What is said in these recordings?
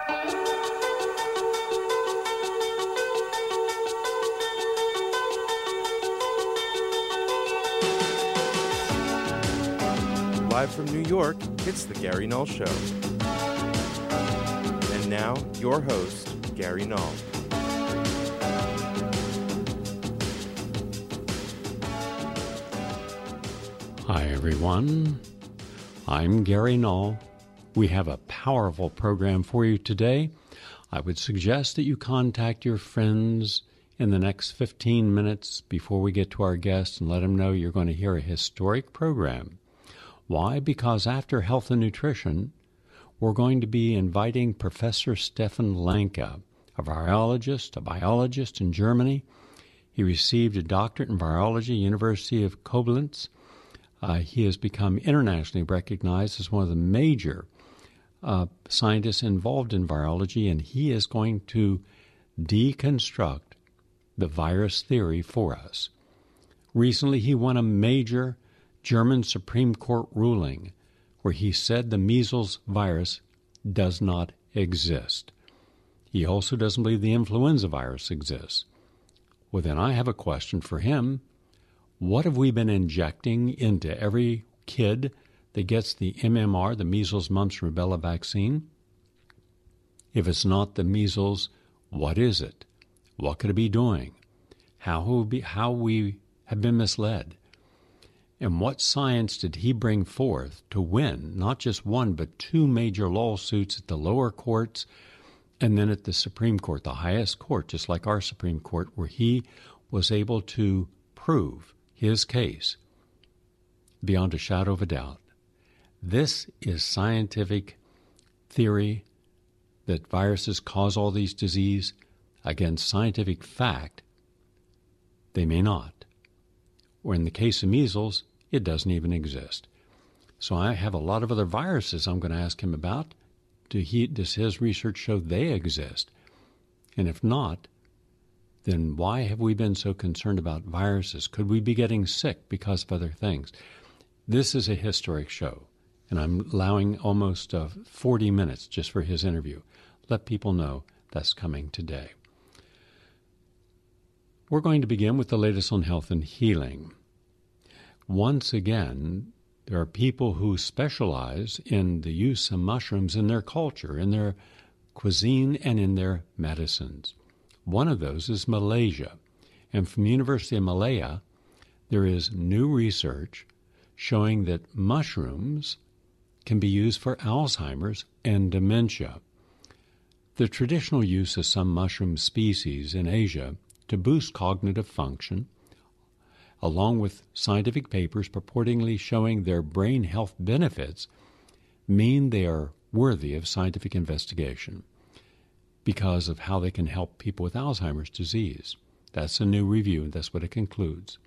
Live from New York, it's the Gary Null Show. And now, your host, Gary Null. Hi, everyone. I'm Gary Null. We have a powerful program for you today. I would suggest that you contact your friends in the next 15 minutes before we get to our guests and let them know you're going to hear a historic program. Why? Because after health and nutrition, we're going to be inviting Professor Stefan Lanka, a virologist, a biologist in Germany. He received a doctorate in virology, University of Koblenz. He has become internationally recognized as one of the major scientists involved in virology, and he is going to deconstruct the virus theory for us. Recently, he won a major German Supreme Court ruling where he said the measles virus does not exist. He also doesn't believe the influenza virus exists. Well, then I have a question for him. What have we been injecting into every kid that gets the MMR, the measles, mumps, rubella vaccine? If it's not the measles, what is it? What could it be doing? How we have been misled? And what science did he bring forth to win not just one but two major lawsuits at the lower courts and then at the Supreme Court, the highest court, just like our Supreme Court, where he was able to prove his case beyond a shadow of a doubt? This is scientific theory that viruses cause all these diseases. Against scientific fact, they may not. Or in the case of measles, it doesn't even exist. So I have a lot of other viruses I'm going to ask him about. Does his research show they exist? And if not, then why have we been so concerned about viruses? Could we be getting sick because of other things? This is a historic show, and I'm allowing almost 40 minutes just for his interview. Let people know that's coming today. We're going to begin with the latest on health and healing. Once again, there are people who specialize in the use of mushrooms in their culture, in their cuisine, and in their medicines. One of those is Malaysia. And from the University of Malaya, there is new research showing that mushrooms can be used for Alzheimer's and dementia. The traditional use of some mushroom species in Asia to boost cognitive function, along with scientific papers purportedly showing their brain health benefits, mean they are worthy of scientific investigation because of how they can help people with Alzheimer's disease. That's a new review, and that's what it concludes.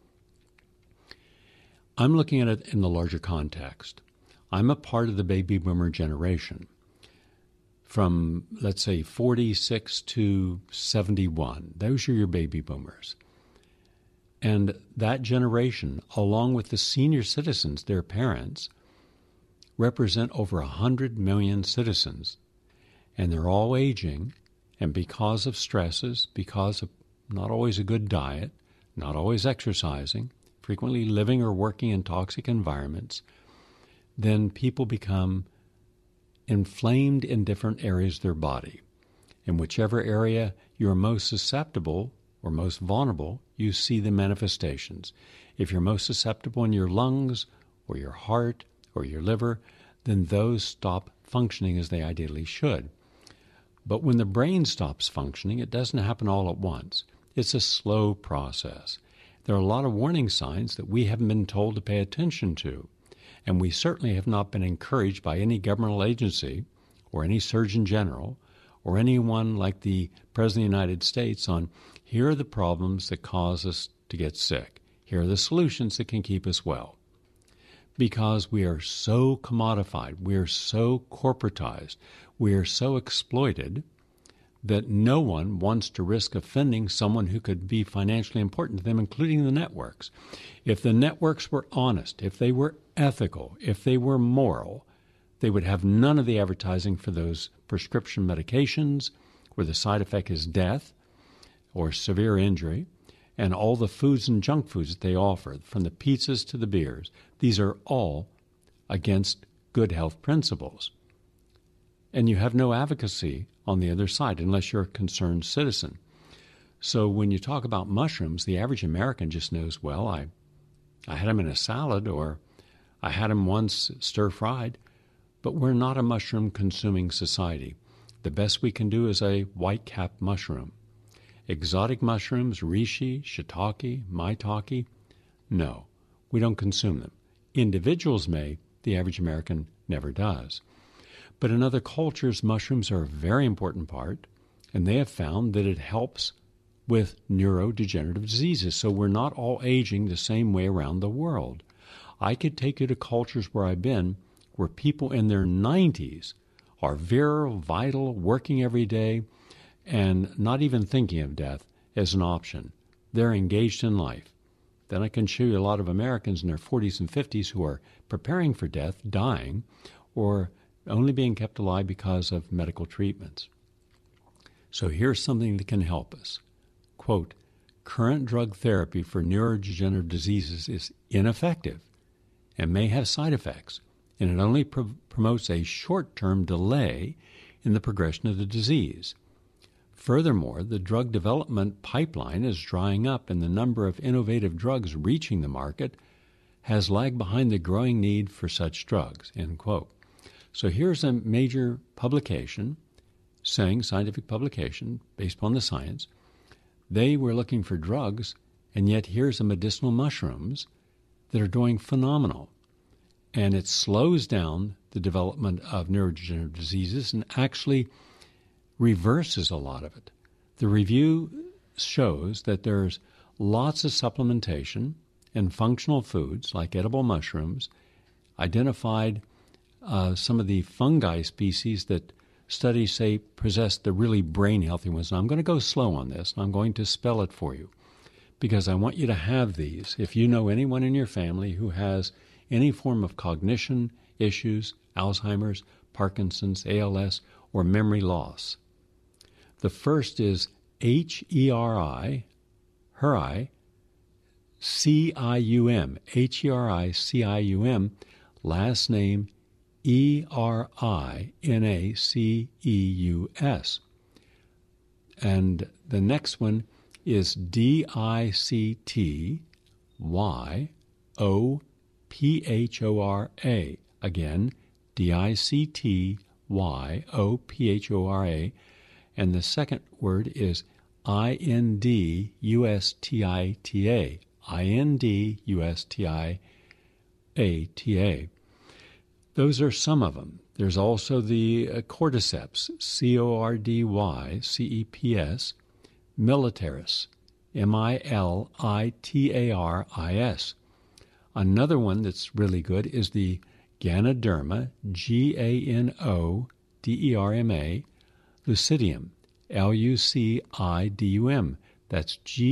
I'm looking at it in the larger context. I'm a part of the baby boomer generation. From, let's say, 46 to 71. Those are your baby boomers. And that generation, along with the senior citizens, their parents, represent over 100 million citizens. And they're all aging, and because of stresses, because of not always a good diet, not always exercising, frequently living or working in toxic environments, then people become inflamed in different areas of their body. In whichever area you're most susceptible or most vulnerable, you see the manifestations. If you're most susceptible in your lungs or your heart or your liver, then those stop functioning as they ideally should. But when the brain stops functioning, it doesn't happen all at once. It's a slow process. There are a lot of warning signs that we haven't been told to pay attention to. And we certainly have not been encouraged by any governmental agency or any Surgeon General or anyone like the President of the United States on, here are the problems that cause us to get sick. Here are the solutions that can keep us well. Because we are so commodified, we are so corporatized, we are so exploited that no one wants to risk offending someone who could be financially important to them, including the networks. If the networks were honest, if they were ethical, if they were moral, They would have none of the advertising for those prescription medications where the side effect is death or severe injury, and all the foods and junk foods that they offer, from the pizzas to the beers. These are all against good health principles. And you have no advocacy on the other side unless you're a concerned citizen. So when you talk about mushrooms, the average American just knows, well, I had them in a salad, or I had them once stir-fried, but we're not a mushroom-consuming society. The best we can do is a white-cap mushroom. Exotic mushrooms, reishi, shiitake, maitake, no, we don't consume them. Individuals may, the average American never does. But in other cultures, mushrooms are a very important part, and they have found that it helps with neurodegenerative diseases. So we're not all aging the same way around the world. I could take you to cultures where I've been where people in their 90s are virile, vital, working every day, and not even thinking of death as an option. They're engaged in life. Then I can show you a lot of Americans in their 40s and 50s who are preparing for death, dying, or only being kept alive because of medical treatments. So here's something that can help us. Quote, current drug therapy for neurodegenerative diseases is ineffective and may have side effects, and it only promotes a short-term delay in the progression of the disease. Furthermore, the drug development pipeline is drying up, and the number of innovative drugs reaching the market has lagged behind the growing need for such drugs, end quote. So here's a major publication saying, scientific publication based upon the science, they were looking for drugs, and yet here's the medicinal mushrooms that are doing phenomenal. And it slows down the development of neurodegenerative diseases and actually reverses a lot of it. The review shows that there's lots of supplementation and functional foods like edible mushrooms, identified some of the fungi species that studies say possess the really brain-healthy ones. Now, I'm going to go slow on this, and I'm going to spell it for you because I want you to have these. If you know anyone in your family who has any form of cognition issues, Alzheimer's, Parkinson's, ALS, or memory loss. The first is H-E-R-I, C-I-U-M, H-E-R-I-C-I-U-M, last name E-R-I-N-A-C-E-U-S. And the next one is D-I-C-T-Y-O-P-H-O-R-A. Again, D-I-C-T-Y-O-P-H-O-R-A. And the second word is I-N-D-U-S-T-I-T-A. I-N-D-U-S-T-I-A-T-A. Those are some of them. There's also the cordyceps, C-O-R-D-Y-C-E-P-S, militaris, M-I-L-I-T-A-R-I-S. Another one that's really good is the Ganoderma, G-A-N-O-D-E-R-M-A, lucidium, L-U-C-I-D-U-M. That's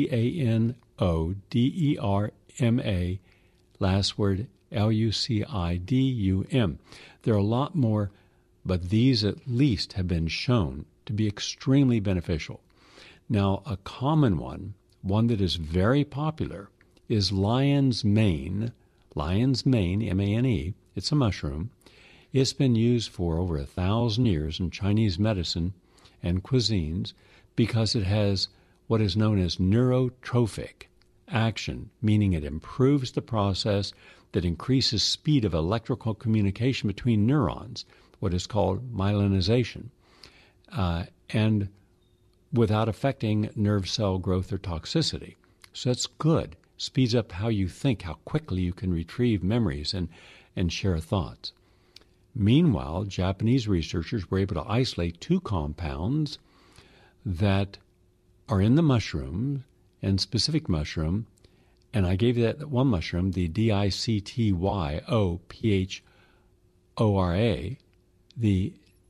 G-A-N-O-D-E-R-M-A, last word L-U-C-I-D-U-M. There are a lot more, but these at least have been shown to be extremely beneficial. Now, a common one that is very popular, is lion's mane. Lion's mane, M-A-N-E, it's a mushroom. It's been used for over 1,000 years in Chinese medicine and cuisines because it has what is known as neurotrophic action, meaning it improves the process that increases speed of electrical communication between neurons, what is called myelinization, and without affecting nerve cell growth or toxicity. So that's good. Speeds up how you think, how quickly you can retrieve memories and share thoughts. Meanwhile, Japanese researchers were able to isolate two compounds that are in the mushroom, and specific mushroom, and I gave that one mushroom, the D-I-C-T-Y-O-P-H-O-R-A, the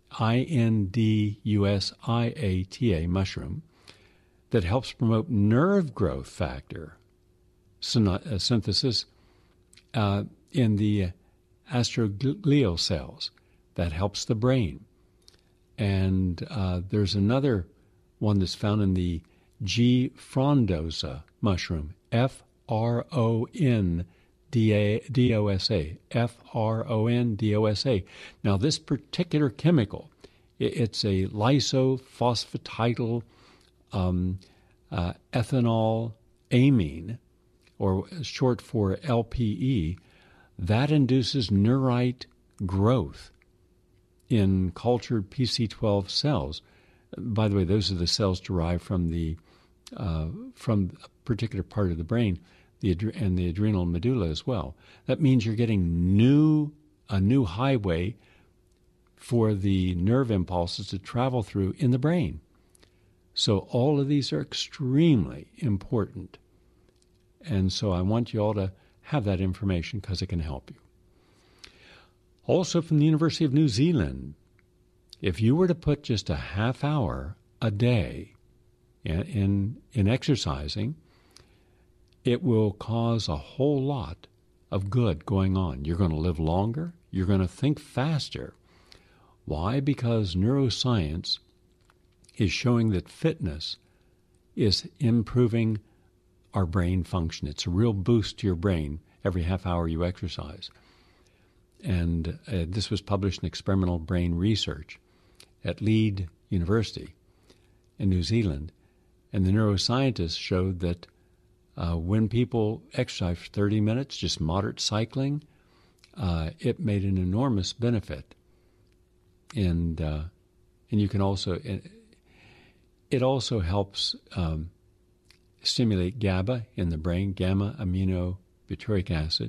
I-N-D-U-S-I-A-T-A mushroom, that helps promote nerve growth factor synthesis in the astroglial cells. That helps the brain. And there's another one that's found in the G. frondosa mushroom, Frondosa, Frondosa. Now, this particular chemical, it's a lysophosphatidylethanol ethanol amine, or short for LPE, that induces neurite growth in cultured PC12 cells. By the way, those are the cells derived from a particular part of the brain, and the adrenal medulla as well. That means you're getting a new highway for the nerve impulses to travel through in the brain. So all of these are extremely important. And so I want you all to have that information because it can help you. Also from the University of New Zealand, if you were to put just a half hour a day in exercising, it will cause a whole lot of good going on. You're going to live longer. You're going to think faster. Why? Because neuroscience is showing that fitness is improving our brain function. It's a real boost to your brain every half hour you exercise. And this was published in Experimental Brain Research at Leeds University in New Zealand. And the neuroscientists showed that when people exercise for 30 minutes, just moderate cycling, it made an enormous benefit. And you can also, it also helps stimulate GABA in the brain, gamma aminobutyric acid,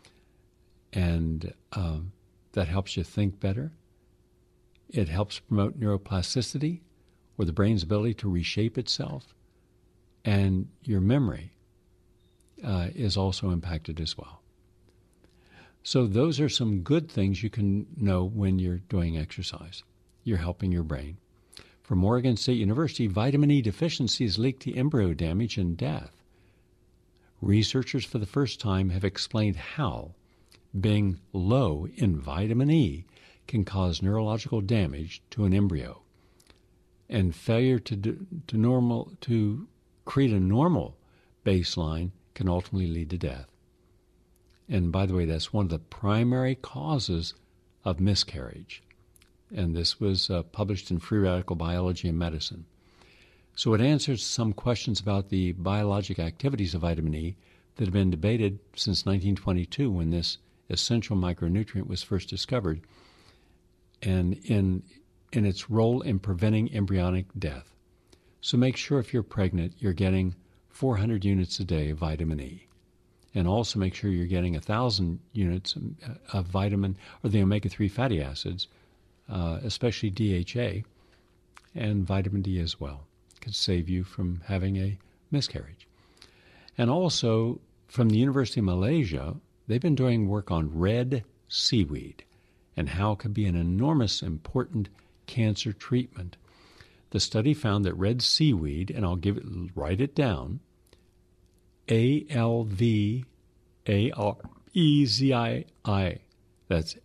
and that helps you think better. It helps promote neuroplasticity, or the brain's ability to reshape itself, and your memory is also impacted as well. So those are some good things you can know when you're doing exercise. You're helping your brain. From Oregon State University, vitamin E deficiency is linked to embryo damage and death. Researchers for the first time have explained how being low in vitamin E can cause neurological damage to an embryo, and failure to create a normal baseline can ultimately lead to death. And by the way, that's one of the primary causes of miscarriage. And this was published in Free Radical Biology and Medicine. So it answers some questions about the biologic activities of vitamin E that have been debated since 1922, when this essential micronutrient was first discovered, and in its role in preventing embryonic death. So make sure if you're pregnant, you're getting 400 units a day of vitamin E. And also make sure you're getting 1,000 units of vitamin, or the omega-3 fatty acids, especially DHA, and vitamin D as well. It could save you from having a miscarriage. And also, from the University of Malaysia, they've been doing work on red seaweed and how it could be an enormous, important cancer treatment. The study found that red seaweed, and write it down, ALVAREZII. That's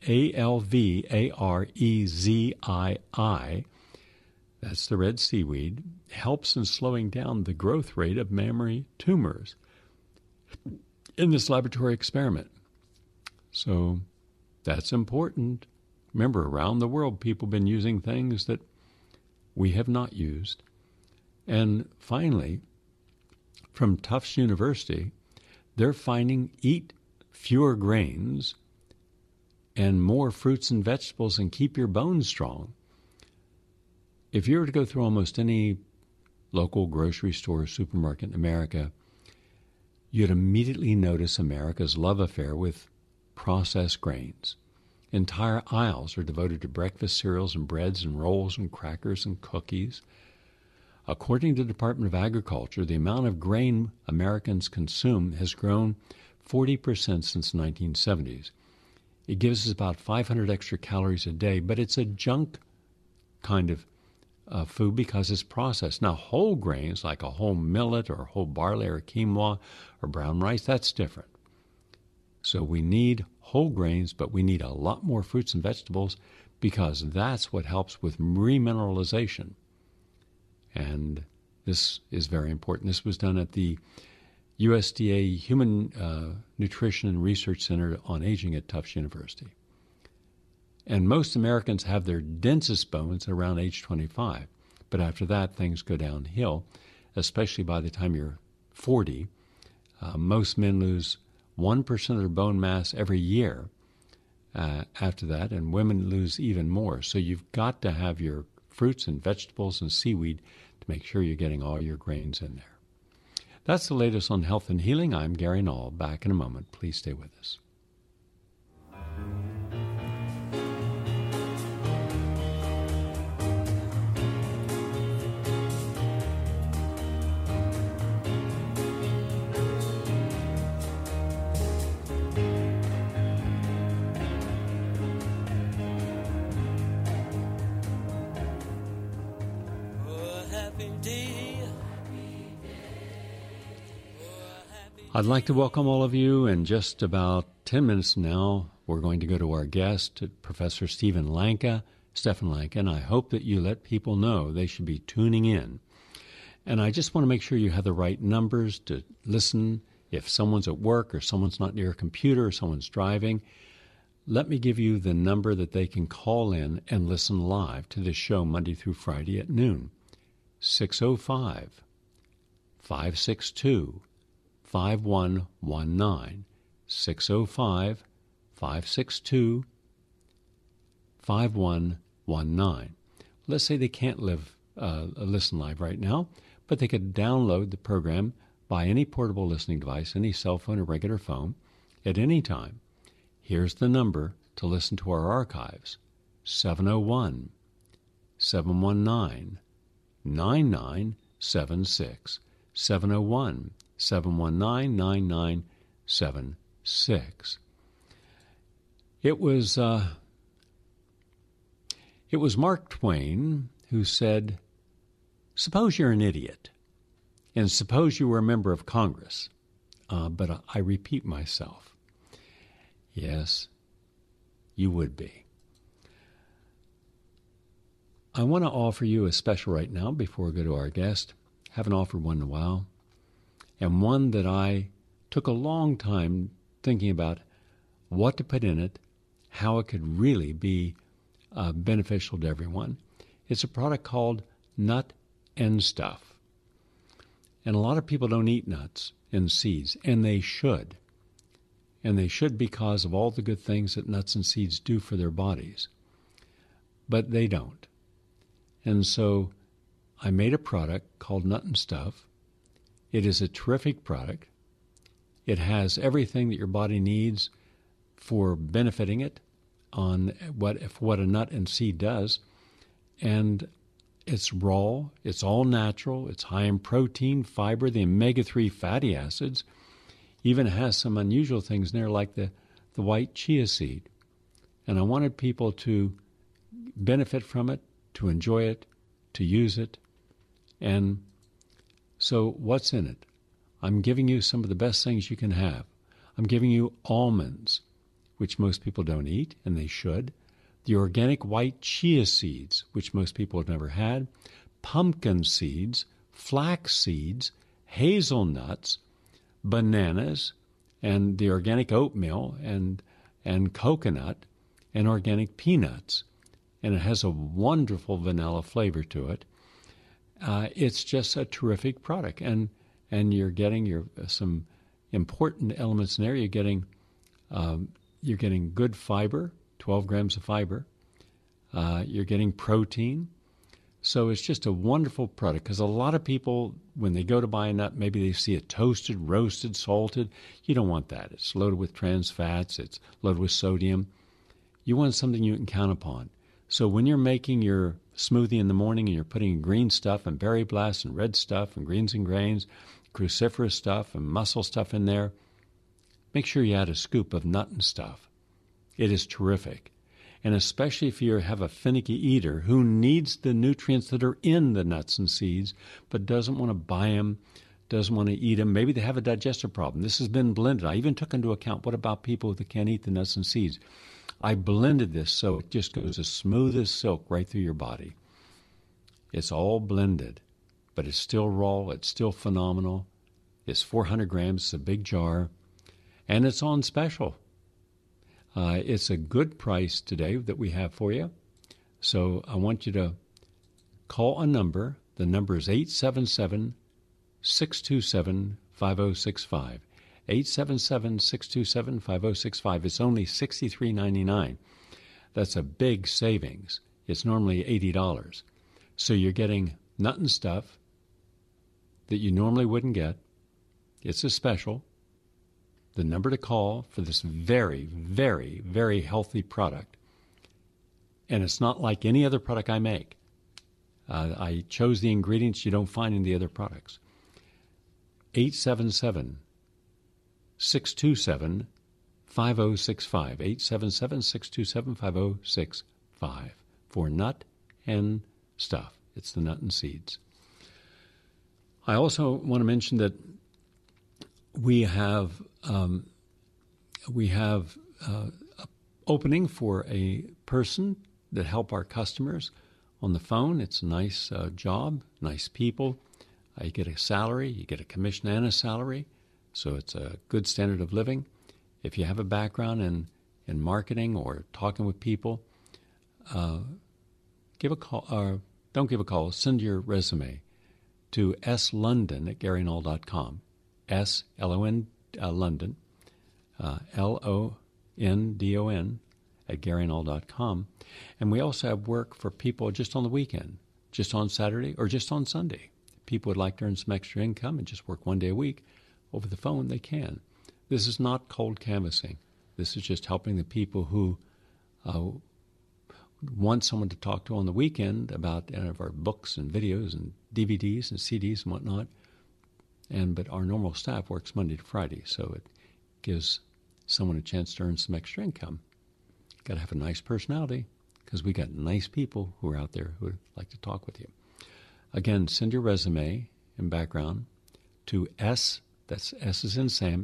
ALVAREZII. That's the red seaweed. Helps in slowing down the growth rate of mammary tumors in this laboratory experiment. So that's important. Remember, around the world, people have been using things that we have not used. And finally, from Tufts University, they're finding eat fewer grains and more fruits and vegetables and keep your bones strong. If you were to go through almost any local grocery store or supermarket in America, you'd immediately notice America's love affair with processed grains. Entire aisles are devoted to breakfast cereals and breads and rolls and crackers and cookies. According to the Department of Agriculture, the amount of grain Americans consume has grown 40% since the 1970s. It gives us about 500 extra calories a day, but it's a junk kind of food because it's processed. Now, whole grains like a whole millet or whole barley or quinoa or brown rice, that's different. So we need whole grains, but we need a lot more fruits and vegetables because that's what helps with remineralization. And this is very important. This was done at the USDA Human Nutrition and Research Center on Aging at Tufts University. And most Americans have their densest bones around age 25. But after that, things go downhill, especially by the time you're 40. Most men lose 1% of their bone mass every year after that, and women lose even more. So you've got to have your fruits and vegetables and seaweed to make sure you're getting all your grains in there. That's the latest on health and healing. I'm Gary Null. Back in a moment. Please stay with us. I'd like to welcome all of you. In just about 10 minutes now, we're going to go to our guest, Professor Stephen Lanka, and I hope that you let people know they should be tuning in. And I just want to make sure you have the right numbers to listen. If someone's at work or someone's not near a computer or someone's driving, let me give you the number that they can call in and listen live to this show Monday through Friday at noon. 605-562-5119, 605-562-5119. Let's say they can't listen live right now, but they could download the program by any portable listening device, any cell phone or regular phone, at any time. Here's the number to listen to our archives: 701-719-9976, 701-719-9976. It was Mark Twain who said, "Suppose you're an idiot, and suppose you were a member of Congress." But I repeat myself. Yes, you would be. I want to offer you a special right now before we go to our guest. Haven't offered one in a while, and one that I took a long time thinking about what to put in it, how it could really be beneficial to everyone. It's a product called Nut and Stuff. And a lot of people don't eat nuts and seeds, and they should. And they should because of all the good things that nuts and seeds do for their bodies. But they don't. And so I made a product called Nut and Stuff. It is a terrific product. It has everything that your body needs for benefiting it on what a nut and seed does. And it's raw, it's all natural, it's high in protein, fiber, the omega-3 fatty acids. Even has some unusual things in there like the white chia seed. And I wanted people to benefit from it, to enjoy it, to use it. And so what's in it? I'm giving you some of the best things you can have. I'm giving you almonds, which most people don't eat, and they should. The organic white chia seeds, which most people have never had. Pumpkin seeds, flax seeds, hazelnuts, bananas, and the organic oatmeal, and coconut, and organic peanuts. And it has a wonderful vanilla flavor to it. It's just a terrific product, and you're getting some important elements in there. You're getting good fiber, 12 grams of fiber. You're getting protein. So it's just a wonderful product, because a lot of people, when they go to buy a nut, maybe they see it toasted, roasted, salted. You don't want that. It's loaded with trans fats. It's loaded with sodium. You want something you can count upon. So when you're making your smoothie in the morning and you're putting green stuff and berry blast and red stuff and greens and grains, cruciferous stuff and muscle stuff in there, make sure you add a scoop of Nut and Stuff. It is terrific. And especially if you have a finicky eater who needs the nutrients that are in the nuts and seeds but doesn't want to buy them, doesn't want to eat them. Maybe they have a digestive problem. This has been blended. I even took into account, what about people that can't eat the nuts and seeds? I blended this so it just goes as smooth as silk right through your body. It's all blended, but it's still raw. It's still phenomenal. It's 400 grams. It's a big jar, and it's on special. It's a good price today that we have for you. So I want you to call a number. The number is 877-627-5065. 877-627-5065. It's only $63.99. That's a big savings. It's normally $80. So you're getting nut and stuff that you normally wouldn't get. It's a special. The number to call for this very, very, very healthy product. And it's not like any other product I make. I chose the ingredients you don't find in the other products. 877-627-5065. 877-627-5065 for nut and stuff. It's the nut and seeds. I also want to mention that we have opening for a person that help our customers on the phone. It's a nice job, nice people. You get a salary, you get a commission and a salary, so it's a good standard of living. If you have a background in marketing or talking with people, give a call. Don't give a call. Send your resume to slondon@GaryNull.com. S-L-O-N, London, L-O-N-D-O-N @GaryNull.com. And we also have work for people just on the weekend, just on Saturday or just on Sunday. People would like to earn some extra income and just work one day a week over the phone, they can. This is not cold canvassing. This is just helping the people who want someone to talk to on the weekend about any of our books and videos and DVDs and CDs and whatnot. But our normal staff works Monday to Friday, so it gives someone a chance to earn some extra income. Got to have a nice personality, because we got nice people who are out there who would like to talk with you. Again, send your resume and background to that's S as in Sam,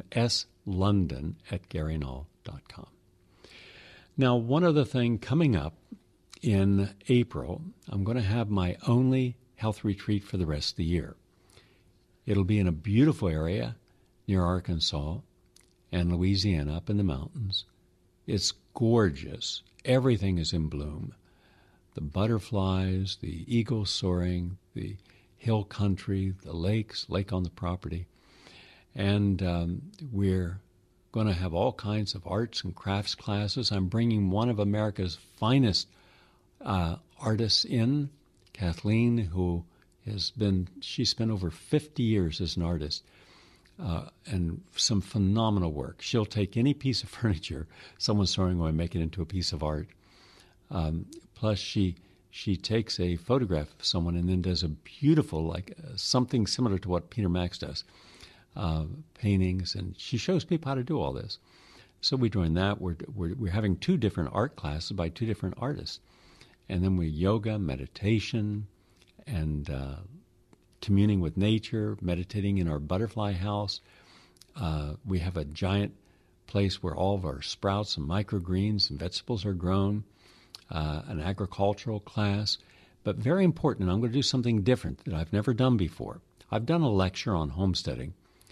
slondon@GaryNull.com. Now, one other thing coming up in April, I'm going to have my only health retreat for the rest of the year. It'll be in a beautiful area near Arkansas and Louisiana, up in the mountains. It's gorgeous. Everything is in bloom. The butterflies, the eagles soaring, the hill country, the lakes, lake on the property. And we're going to have all kinds of arts and crafts classes. I'm bringing one of America's finest artists in, Kathleen, who she spent over 50 years as an artist, and some phenomenal work. She'll take any piece of furniture someone's throwing away and make it into a piece of art. Plus, she takes a photograph of someone and then does a beautiful, something similar to what Peter Max does, paintings, and she shows people how to do all this. So we're doing that. We're having 2 different art classes by 2 different artists, and then we yoga, meditation, and communing with nature, meditating in our butterfly house. We have a giant place where all of our sprouts and microgreens and vegetables are grown, an agricultural class. But very important, I'm going to do something different that I've never done before. I've done a lecture on homesteading,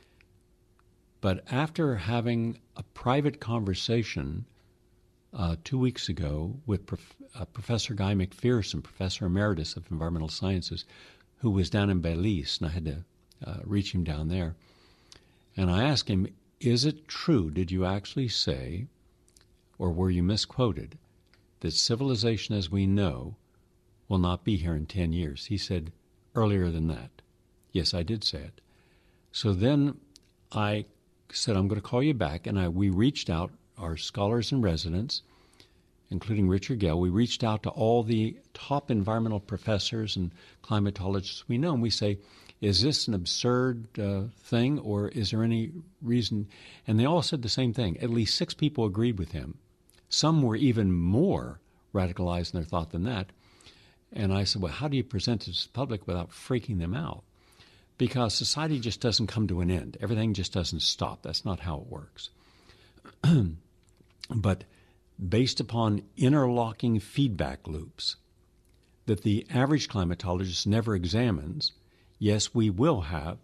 but after having a private conversation 2 weeks ago with Professor Guy McPherson, Professor Emeritus of Environmental Sciences, who was down in Belize, and I had to reach him down there. And I asked him, is it true, did you actually say, or were you misquoted, that civilization as we know will not be here in 10 years? He said, earlier than that. Yes, I did say it. So then I said, I'm going to call you back, and we reached out, our scholars in residence, including Richard Gale, we reached out to all the top environmental professors and climatologists we know, and we say, is this an absurd thing, or is there any reason? And they all said the same thing. At least 6 people agreed with him. Some were even more radicalized in their thought than that. And I said, well, how do you present it to the public without freaking them out? Because society just doesn't come to an end. Everything just doesn't stop. That's not how it works. But based upon interlocking feedback loops that the average climatologist never examines, yes, we will have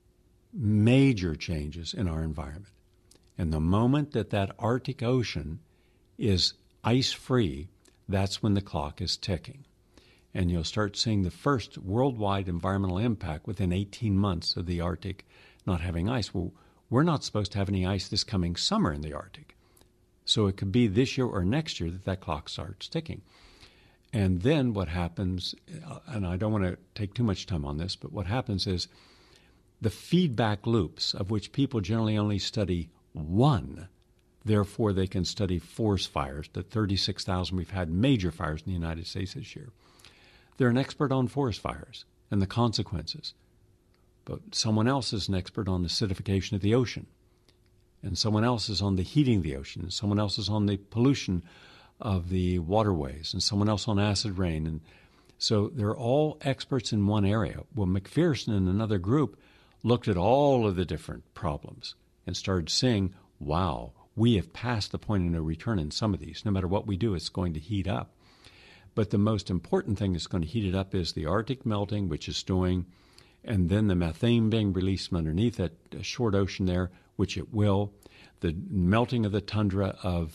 major changes in our environment. And the moment that that Arctic Ocean is ice-free, that's when the clock is ticking. And you'll start seeing the first worldwide environmental impact within 18 months of the Arctic not having ice. Well, we're not supposed to have any ice this coming summer in the Arctic. So it could be this year or next year that that clock starts ticking. And then what happens, and I don't want to take too much time on this, but what happens is the feedback loops, of which people generally only study one, therefore they can study forest fires, the 36,000 we've had major fires in the United States this year. They're an expert on forest fires and the consequences. But someone else is an expert on acidification of the ocean. And someone else is on the heating of the ocean. And someone else is on the pollution of the waterways. And someone else on acid rain. And so they're all experts in one area. Well, McPherson and another group looked at all of the different problems and started saying, wow, we have passed the point of no return in some of these. No matter what we do, it's going to heat up. But the most important thing that's going to heat it up is the Arctic melting, which is doing, and then the methane being released from underneath that short ocean there, which it will, the melting of the tundra of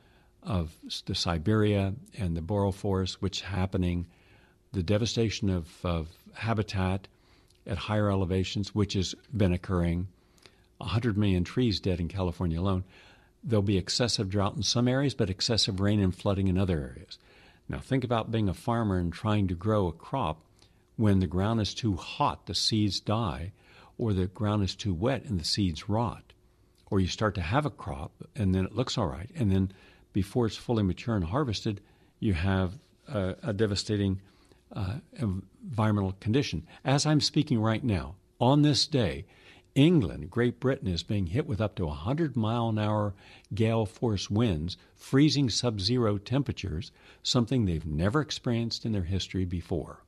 the Siberia and the boreal forest, which is happening, the devastation of habitat at higher elevations, which has been occurring, 100 million trees dead in California alone. There'll be excessive drought in some areas, but excessive rain and flooding in other areas. Now think about being a farmer and trying to grow a crop when the ground is too hot, the seeds die, or the ground is too wet and the seeds rot. Or you start to have a crop and then it looks all right, and then before it's fully mature and harvested, you have a devastating environmental condition. As I'm speaking right now, on this day, England, Great Britain, is being hit with up to 100-mile-an-hour gale force winds, freezing sub-zero temperatures, something they've never experienced in their history before.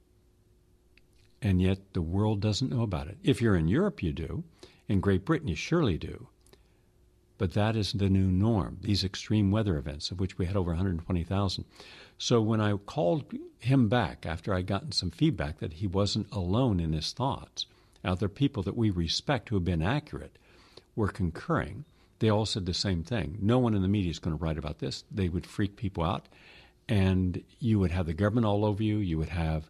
And yet the world doesn't know about it. If you're in Europe, you do. In Great Britain, you surely do. But that is the new norm, these extreme weather events, of which we had over 120,000. So when I called him back after I'd gotten some feedback that he wasn't alone in his thoughts, other people that we respect who have been accurate were concurring, they all said the same thing. No one in the media is going to write about this. They would freak people out, and you would have the government all over you. You would have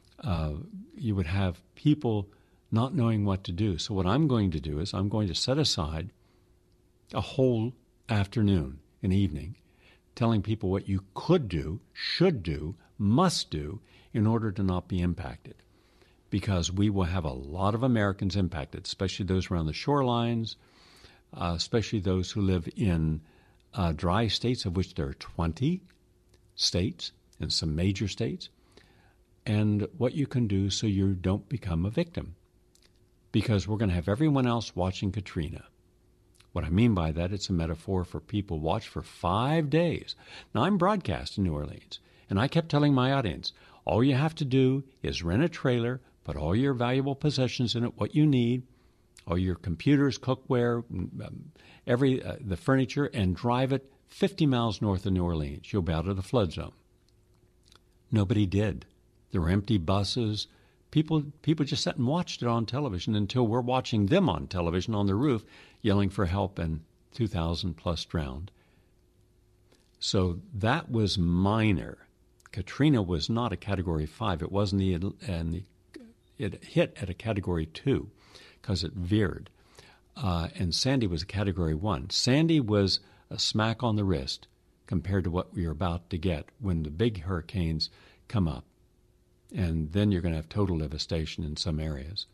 people not knowing what to do. So what I'm going to do is I'm going to set aside a whole afternoon and evening telling people what you could do, should do, must do in order to not be impacted. Because we will have a lot of Americans impacted, especially those around the shorelines, especially those who live in dry states, of which there are 20 states and some major states, and what you can do so you don't become a victim. Because we're going to have everyone else watching Katrina. What I mean by that, it's a metaphor for people watch for 5 days. Now, I'm broadcast in New Orleans, and I kept telling my audience, all you have to do is rent a trailer, put all your valuable possessions in it, what you need, all your computers, cookware, the furniture, and drive it 50 miles north of New Orleans. You'll be out of the flood zone. Nobody did. There were empty buses. People just sat and watched it on television until we're watching them on television on the roof yelling for help, and 2,000 plus drowned. So that was minor. Katrina was not a Category 5. It wasn't it hit at a Category 2 because it veered. And Sandy was a Category 1. Sandy was a smack on the wrist compared to what we are about to get when the big hurricanes come up. And then you're going to have total devastation in some areas.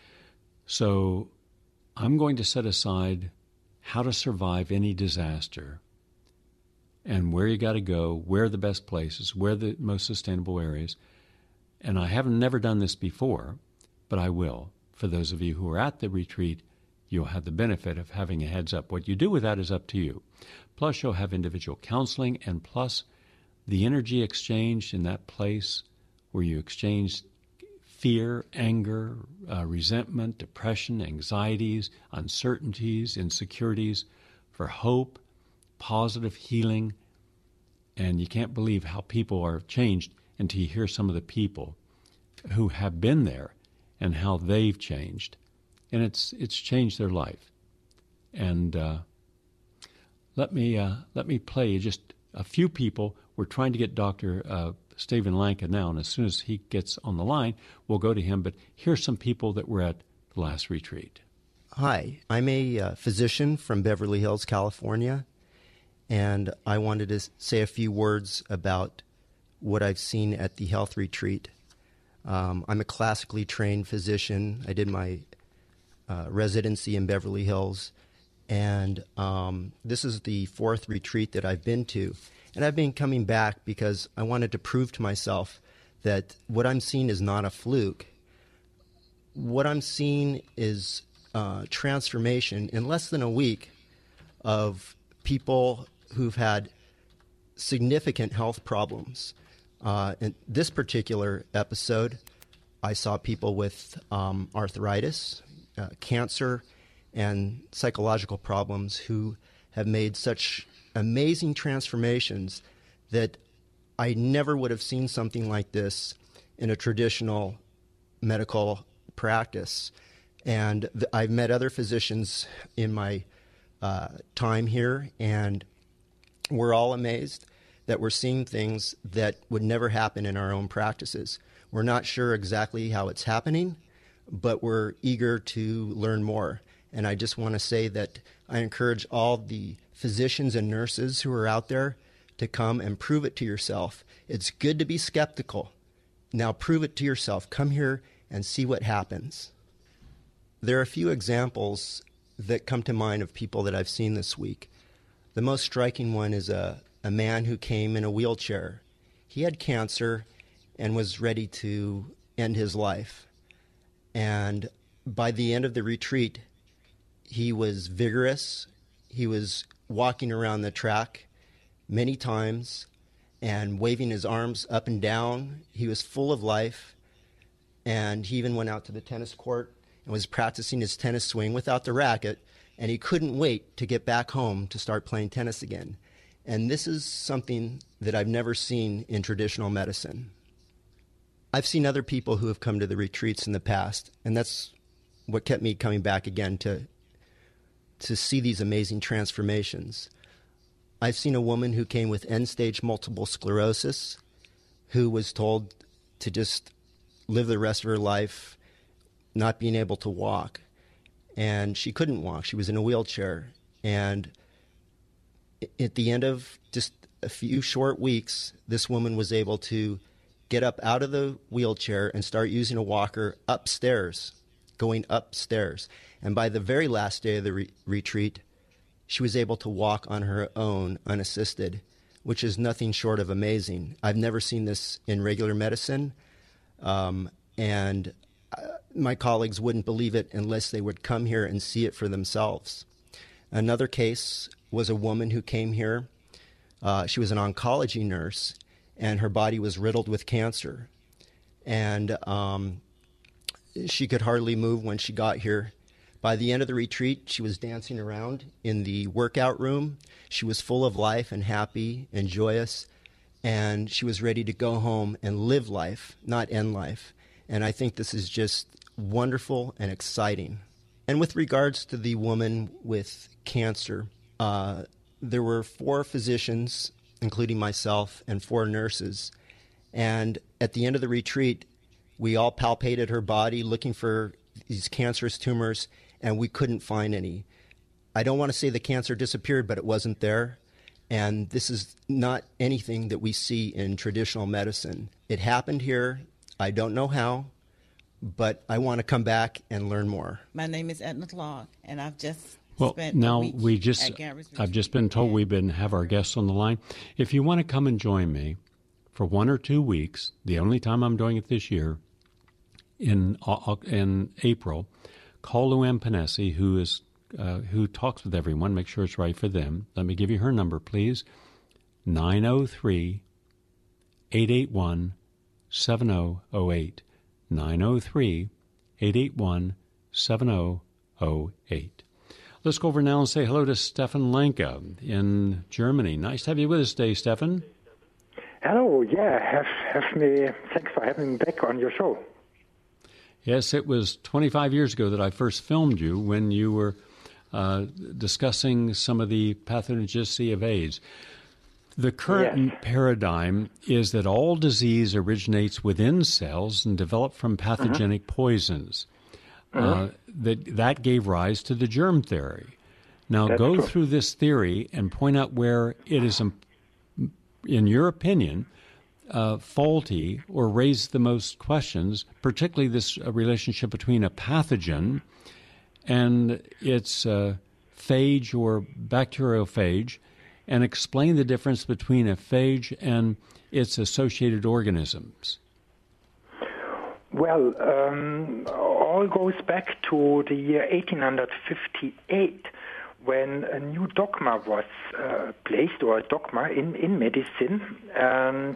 So I'm going to set aside how to survive any disaster and where you got to go, where are the best places, where are the most sustainable areas. And I haven't never done this before, but I will. For those of you who are at the retreat, you'll have the benefit of having a heads up. What you do with that is up to you. Plus, you'll have individual counseling, and plus the energy exchange in that place where you exchange fear, anger, resentment, depression, anxieties, uncertainties, insecurities for hope, positive healing, And you can't believe how people are changed until you hear some of the people who have been there and how they've changed. And it's changed their life. And let me play just a few people. We're trying to get Dr. Stephen Lanka now, and as soon as he gets on the line, we'll go to him. But here's some people that were at the last retreat. Hi, I'm a physician from Beverly Hills, California, and I wanted to say a few words about what I've seen at the health retreat. I'm a classically trained physician. I did my residency in Beverly Hills, and this is the 4th retreat that I've been to. And I've been coming back because I wanted to prove to myself that what I'm seeing is not a fluke. What I'm seeing is transformation in less than a week of people who've had significant health problems. In this particular episode, I saw people with arthritis, cancer, and psychological problems who have made such amazing transformations that I never would have seen something like this in a traditional medical practice. And I've met other physicians in my time here, and we're all amazed that we're seeing things that would never happen in our own practices. We're not sure exactly how it's happening, but we're eager to learn more. And I just want to say that I encourage all the physicians and nurses who are out there to come and prove it to yourself. It's good to be skeptical. Now prove it to yourself. Come here and see what happens. There are a few examples that come to mind of people that I've seen this week. The most striking one is a man who came in a wheelchair. He had cancer and was ready to end his life. And by the end of the retreat, he was vigorous. He was walking around the track many times and waving his arms up and down. He was full of life. And he even went out to the tennis court and was practicing his tennis swing without the racket. And he couldn't wait to get back home to start playing tennis again. And this is something that I've never seen in traditional medicine. I've seen other people who have come to the retreats in the past, and that's what kept me coming back again to see these amazing transformations. I've seen a woman who came with end-stage multiple sclerosis who was told to just live the rest of her life not being able to walk. And she couldn't walk. She was in a wheelchair. And at the end of just a few short weeks, this woman was able to get up out of the wheelchair and start using a walker upstairs, going upstairs. And by the very last day of the retreat, she was able to walk on her own, unassisted, which is nothing short of amazing. I've never seen this in regular medicine, and my colleagues wouldn't believe it unless they would come here and see it for themselves. Another case was a woman who came here. She was an oncology nurse, and her body was riddled with cancer. And she could hardly move when she got here. By the end of the retreat, she was dancing around in the workout room. She was full of life and happy and joyous, and she was ready to go home and live life, not end life. And I think this is just wonderful and exciting. And with regards to the woman with cancer, there were 4 physicians, including myself, and 4 nurses. And at the end of the retreat, we all palpated her body looking for these cancerous tumors, and we couldn't find any. I don't want to say the cancer disappeared, but it wasn't there. And this is not anything that we see in traditional medicine. It happened here. I don't know how, but I want to come back and learn more. My name is Edna Clark, and I've just spent now I've just been told we've been have our guests on the line. If you want to come and join me for 1 or 2 weeks, the only time I'm doing it this year, in April, call Luann Panesi, who talks with everyone. Make sure it's right for them. Let me give you her number, please. 903-881-7008. 903-881-7008. Let's go over now and say hello to Stefan Lanka in Germany. Nice to have you with us today, Stefan. Hello, yeah, thanks for having me back on your show. Yes, it was 25 years ago that I first filmed you when you were discussing some of the pathogenicity of AIDS. The current paradigm is that all disease originates within cells and developed from pathogenic poisons. That gave rise to the germ theory. Now, go through this theory and point out where it is, in your opinion, faulty or raise the most questions, particularly this relationship between a pathogen and its phage or bacteriophage, and explain the difference between a phage and its associated organisms. Well, all goes back to the year 1858, when a new dogma was placed, or a dogma in medicine, and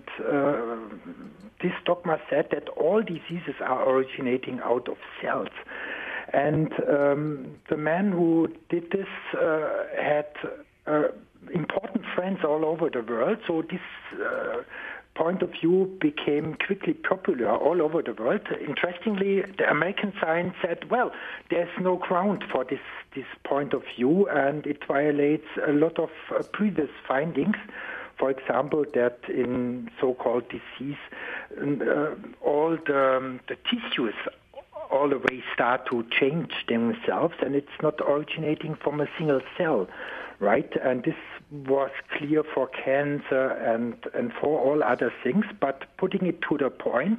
this dogma said that all diseases are originating out of cells. And the man who did this had important friends all over the world, so this point of view became quickly popular all over the world. Interestingly, the American science said, well, there's no ground for this point of view, and it violates a lot of previous findings. For example, that in so-called disease, all the tissues all the way start to change themselves, and it's not originating from a single cell, right? And this was clear for cancer and for all other things, but putting it to the point,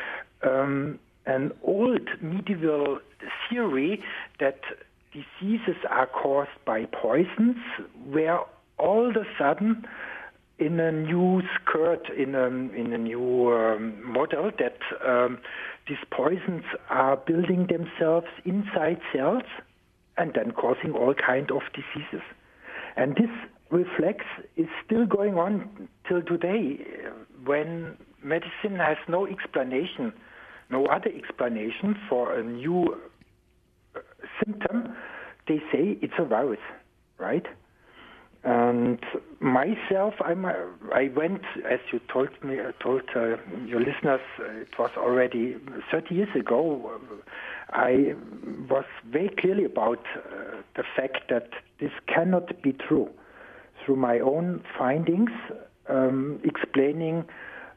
an old medieval theory that diseases are caused by poisons, where all of a sudden, in a new skirt, in a new model, that these poisons are building themselves inside cells and then causing all kinds of diseases. And this reflex is still going on till today, when medicine has no explanation, no other explanation for a new symptom. They say it's a virus, right? And myself, I went, as you told your listeners, it was already 30 years ago. I was very clearly about the fact that this cannot be true. Through my own findings, explaining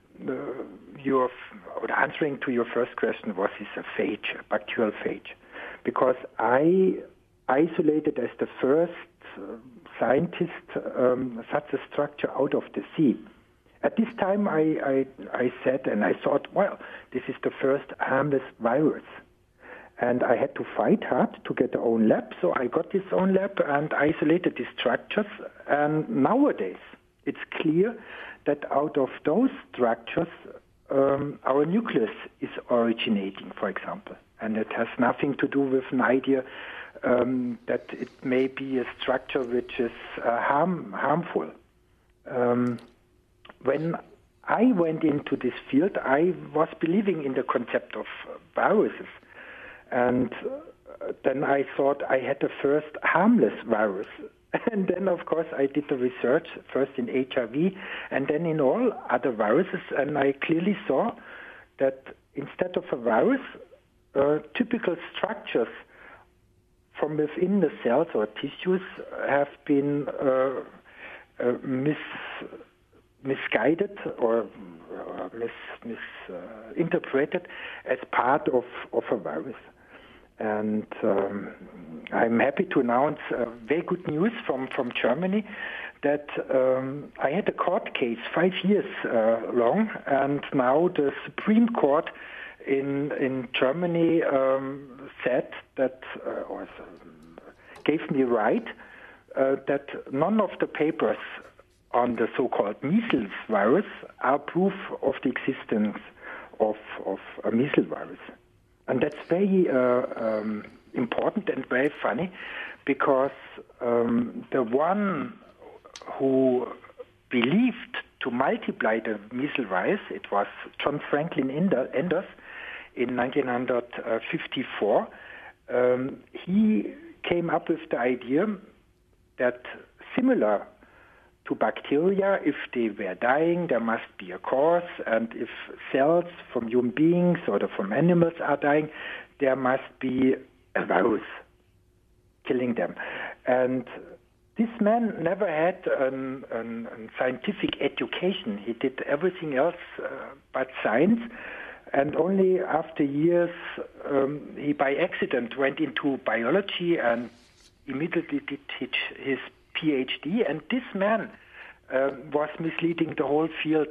answering to your first question, what is a phage, a bacterial phage? Because I isolated as the first scientist such a structure out of the sea. At this time, I said, and I thought, well, this is the first harmless virus. And I had to fight hard to get our own lab, so I got this own lab and isolated these structures. And nowadays, it's clear that out of those structures, our nucleus is originating, for example. And it has nothing to do with an idea that it may be a structure which is harmful. When I went into this field, I was believing in the concept of viruses. And then I thought I had the first harmless virus. And then, of course, I did the research, first in HIV and then in all other viruses. And I clearly saw that instead of a virus, typical structures from within the cells or tissues have been misguided or misinterpreted as part of a virus. And I'm happy to announce very good news from Germany that I had a court case 5 years long, and now the Supreme Court in Germany said that, or gave me right, that none of the papers on the so-called measles virus are proof of the existence of a measles virus. And that's very important and very funny, because the one who believed to multiply the measles virus, it was John Franklin Enders in 1954. He came up with the idea that similar to bacteria. If they were dying, there must be a cause. And if cells from human beings or from animals are dying, there must be a virus killing them. And this man never had a scientific education. He did everything else but science. And only after years, he by accident went into biology and immediately did his PhD. And this man was misleading the whole field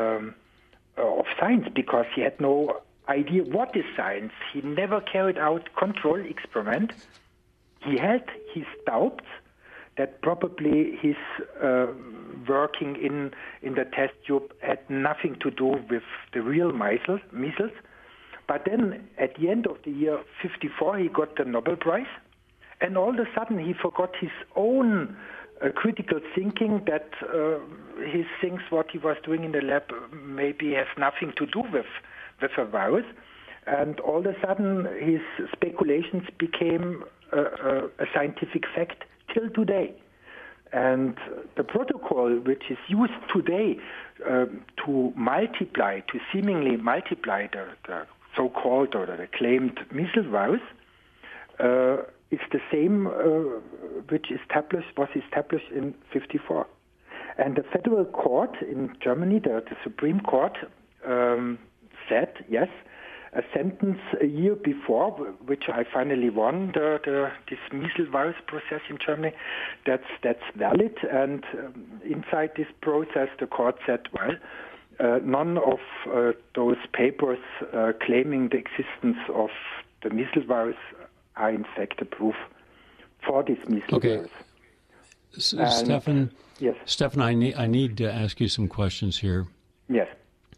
of science because he had no idea what is science. He never carried out control experiment. He had his doubts that probably his working in the test tube had nothing to do with the real measles. But then at the end of the year 54, he got the Nobel Prize. And all of a sudden he forgot his own critical thinking that his things, what he was doing in the lab, maybe has nothing to do with a virus. And all of a sudden his speculations became a scientific fact till today. And the protocol which is used today to multiply, to seemingly multiply the so-called or the claimed measles virus, is the same which was established in 54. And the federal court in Germany, the Supreme Court, said, yes, a sentence a year before, which I finally won, this measles virus process in Germany, that's valid. And inside this process, the court said, well, none of those papers claiming the existence of the measles virus are in fact a proof for this measles virus. Stefan, yes. Stefan, I need to ask you some questions here. Yes.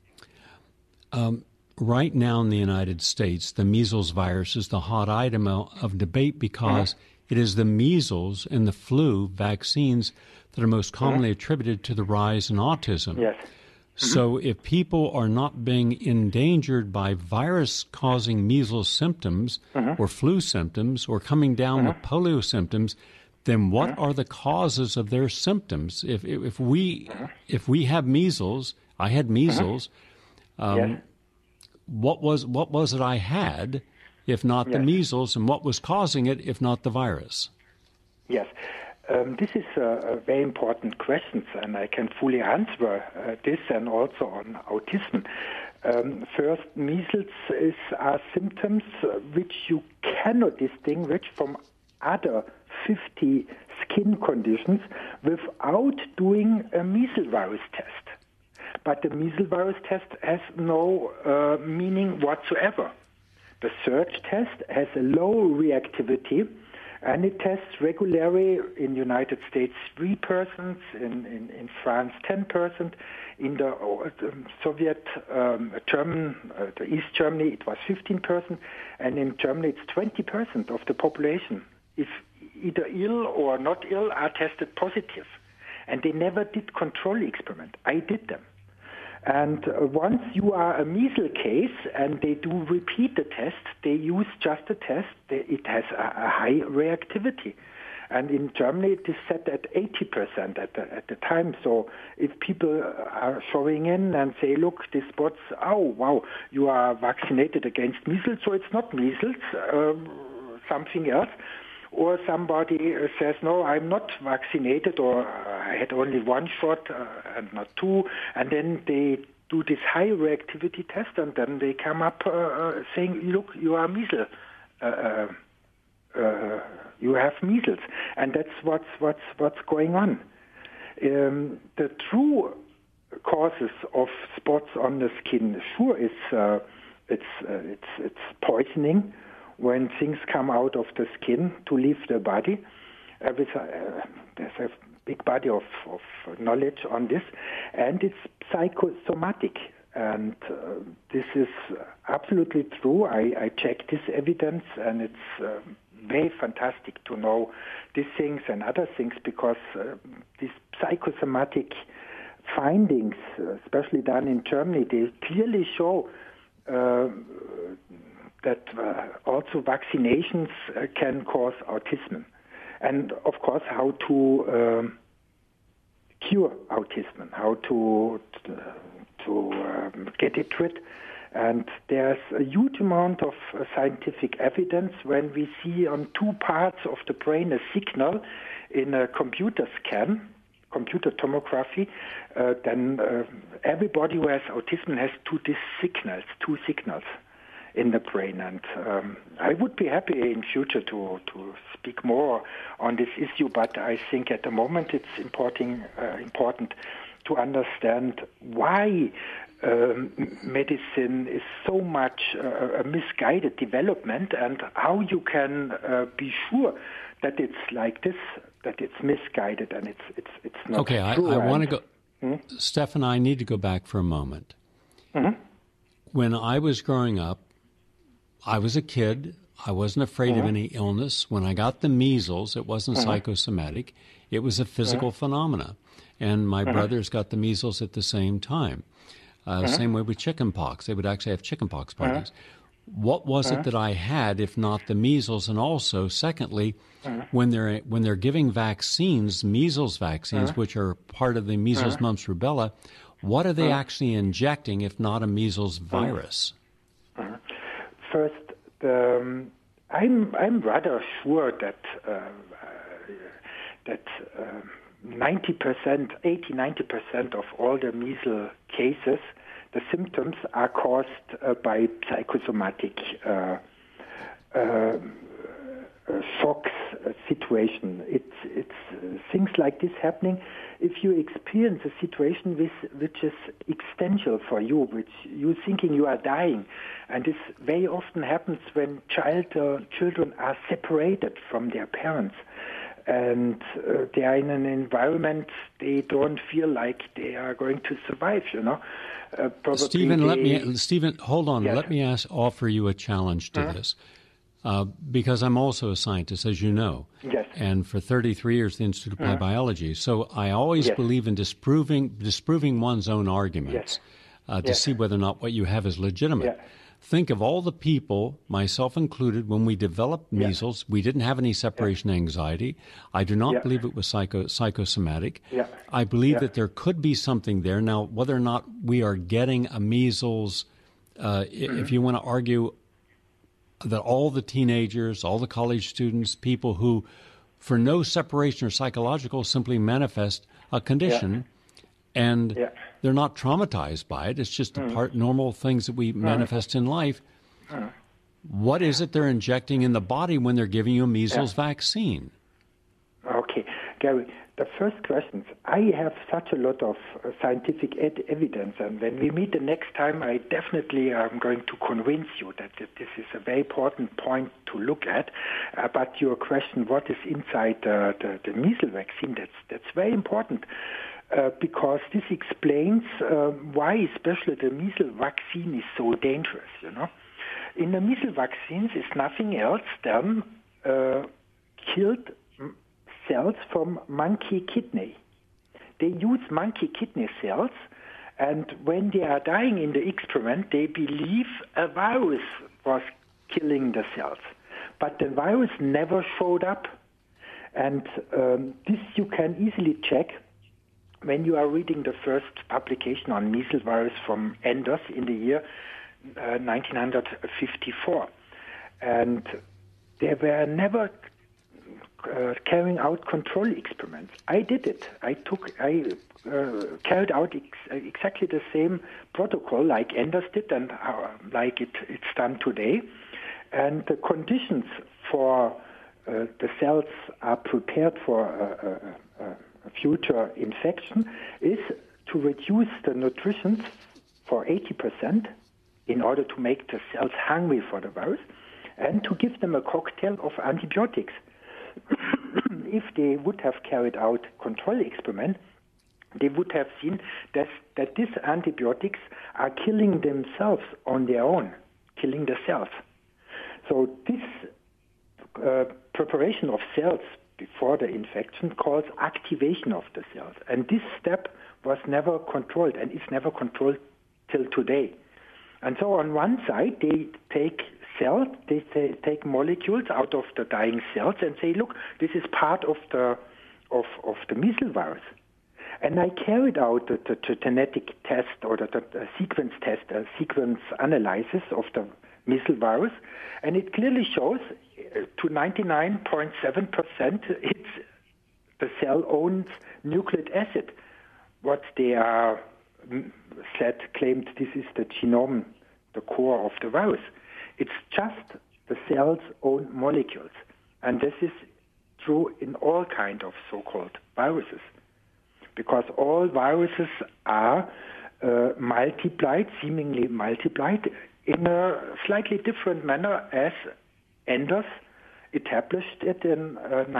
Right now in the United States, the measles virus is the hot item of debate because it is the measles and the flu vaccines that are most commonly attributed to the rise in autism. Yes. So if people are not being endangered by virus-causing measles symptoms or flu symptoms or coming down with polio symptoms, then what are the causes of their symptoms? If we have measles, I had measles. Yes. What was it I had, if not the measles, and what was causing it, if not the virus? Yes. This is a very important question, and I can fully answer this and also on autism. First, measles are symptoms which you cannot distinguish from other 50 skin conditions without doing a measles virus test. But the measles virus test has no meaning whatsoever. The surge test has a low reactivity, and it tests regularly in the United States 3%, in France 10%, in the Soviet German, the East Germany, it was 15%, and in Germany it's 20% of the population, if either ill or not ill, are tested positive. And they never did control experiment. I did them. And once you are a measles case and they do repeat the test, they use just the test, it has a high reactivity. And in Germany, it is set at 80% at the time. So if people are showing in and say, look, this spots, oh, wow, you are vaccinated against measles, so it's not measles, something else. Or somebody says, no, I'm not vaccinated, or I had only one shot and not two, and then they do this high reactivity test, and then they come up saying, look, you are measles, you have measles, and that's what's going on. The true causes of spots on the skin, sure, it's poisoning. When things come out of the skin to leave the body. There's a big body of knowledge on this, and it's psychosomatic. And this is absolutely true. I checked this evidence, and it's very fantastic to know these things and other things, because these psychosomatic findings, especially done in Germany, they clearly show that also vaccinations can cause autism. And, of course, how to cure autism, how to get it rid. And there's a huge amount of scientific evidence when we see on two parts of the brain a signal in a computer scan, computer tomography, then everybody who has autism has two signals in the brain. And I would be happy in future to speak more on this issue, but I think at the moment it's important to understand why medicine is so much a misguided development, and how you can be sure that it's like this, that it's misguided and it's not okay, true. I want to go. Stefan, I need to go back for a moment. Mm-hmm. When I was growing up, I was a kid. I wasn't afraid of any illness. When I got the measles, it wasn't psychosomatic. It was a physical phenomena. And my brothers got the measles at the same time. Same way with chicken pox. They would actually have chicken pox parties. What was it that I had, if not the measles? And also, secondly, when they're giving vaccines, measles vaccines, which are part of the measles, mumps, rubella, what are they actually injecting, if not a measles virus? First, I'm rather sure that 90% of all the measles cases, the symptoms are caused by psychosomatic shocks situation. It's things like this happening. If you experience a situation which is existential for you, which you're thinking you are dying, and this very often happens when children are separated from their parents, and they are in an environment they don't feel like they are going to survive, Stephen, hold on. Yes. Let me offer you a challenge to this, because I'm also a scientist, as you know. Yes. And for 33 years, the Institute of Applied Biology. So I always believe in disproving one's own arguments to see whether or not what you have is legitimate. Yeah. Think of all the people, myself included, when we developed measles, we didn't have any separation anxiety. I do not believe it was psychosomatic. Yeah. I believe that there could be something there. Now, whether or not we are getting a measles, if you want to argue that all the teenagers, all the college students, people who, for no separation or psychological, simply manifest a condition, and they're not traumatized by it. It's just normal things that we manifest in life. What is it they're injecting in the body when they're giving you a measles vaccine? Okay, Gary, the first question, I have such a lot of scientific evidence, and when we meet the next time, I definitely am going to convince you that this is a very important point to look at. But your question, what is inside the measles vaccine, that's very important. Because this explains why especially the measles vaccine is so dangerous, In the measles vaccines is nothing else than killed cells from monkey kidney. They use monkey kidney cells, and when they are dying in the experiment, they believe a virus was killing the cells. But the virus never showed up. And this you can easily check when you are reading the first publication on measles virus from Enders in the year 1954. And they were never carrying out control experiments. I did it. I carried out exactly the same protocol like Enders did and like it's done today. And the conditions for the cells are prepared for a future infection is to reduce the nutrition for 80% in order to make the cells hungry for the virus, and to give them a cocktail of antibiotics. If they would have carried out control experiment, they would have seen that these antibiotics are killing themselves on their own, killing the cells. So this preparation of cells before the infection calls activation of the cells. And this step was never controlled, and is never controlled till today. And so on one side, they take cells, they take molecules out of the dying cells and say, look, this is part of the measles virus. And I carried out the genetic test or the sequence test, sequence analysis of the measles virus, and it clearly shows to 99.7% it's the cell owns nucleic acid. What they are claimed this is the genome, the core of the virus. It's just the cell's own molecules. And this is true in all kinds of so-called viruses. Because all viruses are seemingly multiplied in a slightly different manner as Enders established it in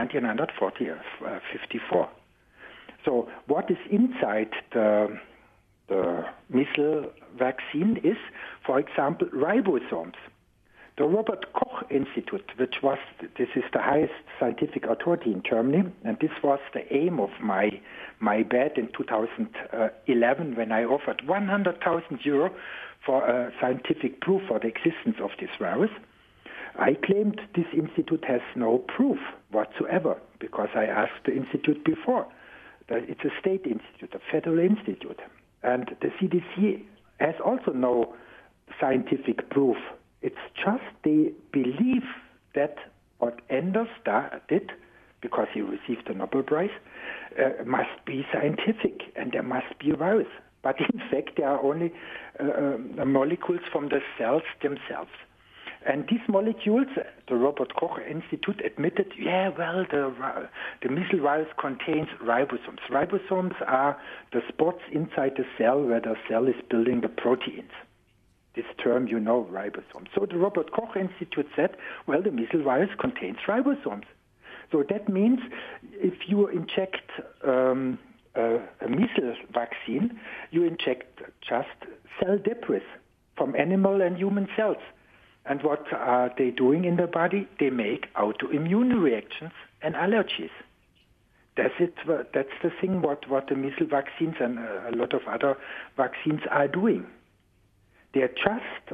1954. So what is inside the measles vaccine is, for example, ribosomes. The Robert Koch Institute, this is the highest scientific authority in Germany, and this was the aim of my bet in 2011 when I offered 100,000 euro for a scientific proof for the existence of this virus. I claimed this institute has no proof whatsoever because I asked the institute before. It's a state institute, a federal institute. And the CDC has also no scientific proof. It's just they believe that what Enders did, because he received the Nobel Prize, must be scientific and there must be a virus. But in fact, there are only molecules from the cells themselves. And these molecules, the Robert Koch Institute admitted, the measles virus contains ribosomes. Ribosomes are the spots inside the cell where the cell is building the proteins. This term, ribosomes. So the Robert Koch Institute said, the measles virus contains ribosomes. So that means if you inject a measles vaccine, you inject just cell debris from animal and human cells. And what are they doing in the body? They make autoimmune reactions and allergies. That's it. That's the thing what the measles vaccines and a lot of other vaccines are doing. They are just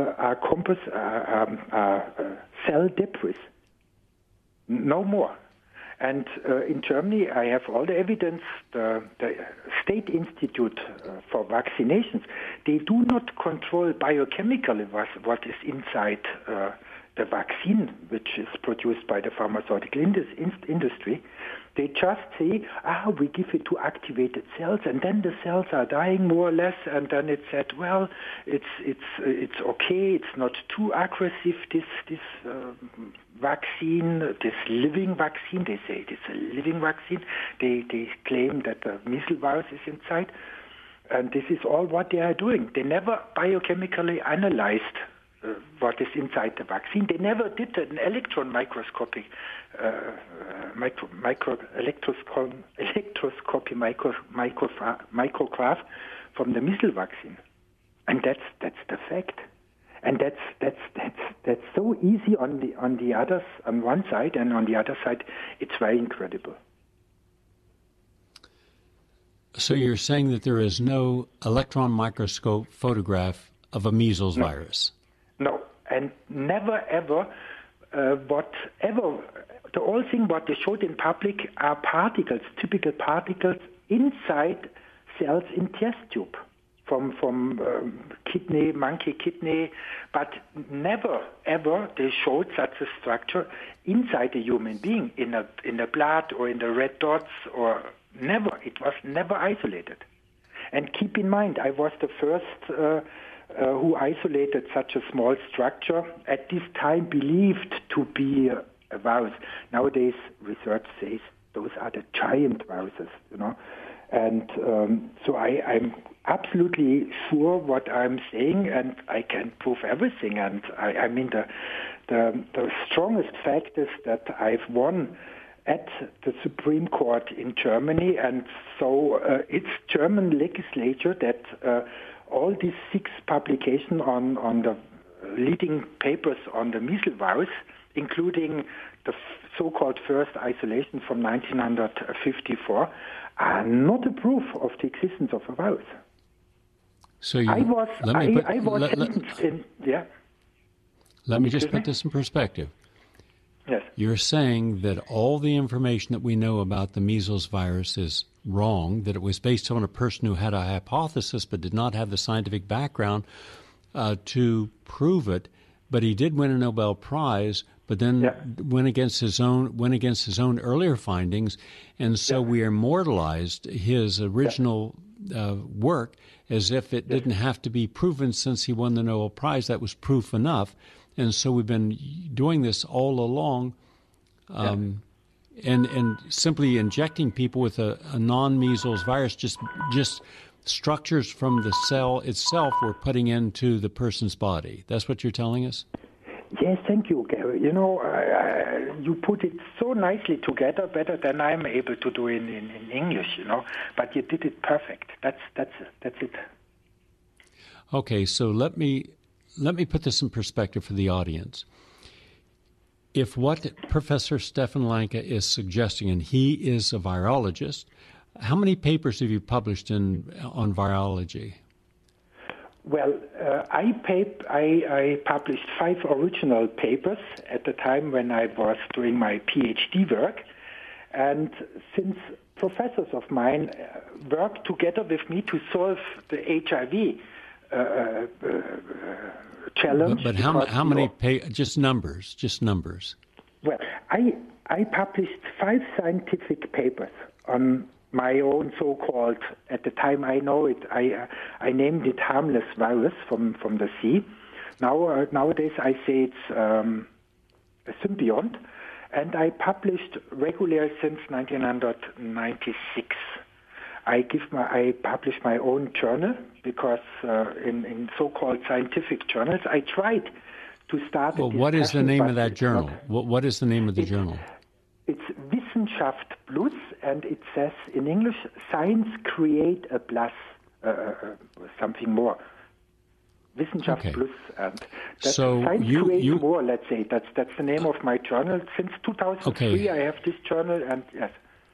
cell debris, no more. And in Germany, I have all the evidence. The State Institute for Vaccinations, they do not control biochemically what is inside the vaccine, which is produced by the pharmaceutical industry. They just say, we give it to activated cells, and then the cells are dying more or less, and then it said, it's okay, it's not too aggressive, this vaccine, this living vaccine. They say it's a living vaccine. They claim that the measles virus is inside, and this is all what they are doing. They never biochemically analyzed what is inside the vaccine. They never did an electron microscopy, micrograph from the measles vaccine, and that's the fact. And that's so easy on the others on one side, and on the other side, it's very incredible. So you're saying that there is no electron microscope photograph of a measles virus? No, and never ever, whatever, the whole thing what they showed in public are particles, typical particles inside cells in test tube from kidney, monkey kidney, but never ever they showed such a structure inside a human being, in the blood or in the red dots, or never. It was never isolated. And keep in mind, I was the first who isolated such a small structure, at this time believed to be a virus. Nowadays, research says those are the giant viruses, And so I'm absolutely sure what I'm saying, and I can prove everything. And I mean, the strongest fact is that I've won at the Supreme Court in Germany, and so it's German legislature that all these 6 publications on the leading papers on the measles virus, including the so-called first isolation from 1954, are not a proof of the existence of a virus. So I was sentenced in. Yeah. Let me just put this in perspective. Yes. You're saying that all the information that we know about the measles virus is wrong, that it was based on a person who had a hypothesis but did not have the scientific background to prove it. But he did win a Nobel Prize, but then went against his own earlier findings, and so we immortalized his original work as if it didn't have to be proven since he won the Nobel Prize. That was proof enough, and so we've been doing this all along, and simply injecting people with a non-measles virus, just structures from the cell itself we're putting into the person's body. That's what you're telling us? Yes, thank you, Gary. You know, you put it so nicely together, better than I'm able to do in English, you know, but you did it perfect. That's it. Okay, so let me put this in perspective for the audience. If what Professor Stefan Lanka is suggesting, and he is a virologist, how many papers have you published on virology? Well, I published 5 original papers at the time when I was doing my PhD work, and since professors of mine worked together with me to solve the HIV challenge. But how many just numbers? Well, I published 5 scientific papers on my own so-called, at the time I know it, I named it harmless virus from the sea. Nowadays I say it's a symbiont, and I published regularly since 1996. I published my own journal because in so-called scientific journals I tried to start. Well, what is the name of that journal? What is the name of the journal? It's Wissenschaft Plus, and it says in English, Science Create a Plus, something more. Wissenschaft Plus, and that's so Science Create More, let's say. That's the name of my journal. Since 2003, I have this journal, and yes.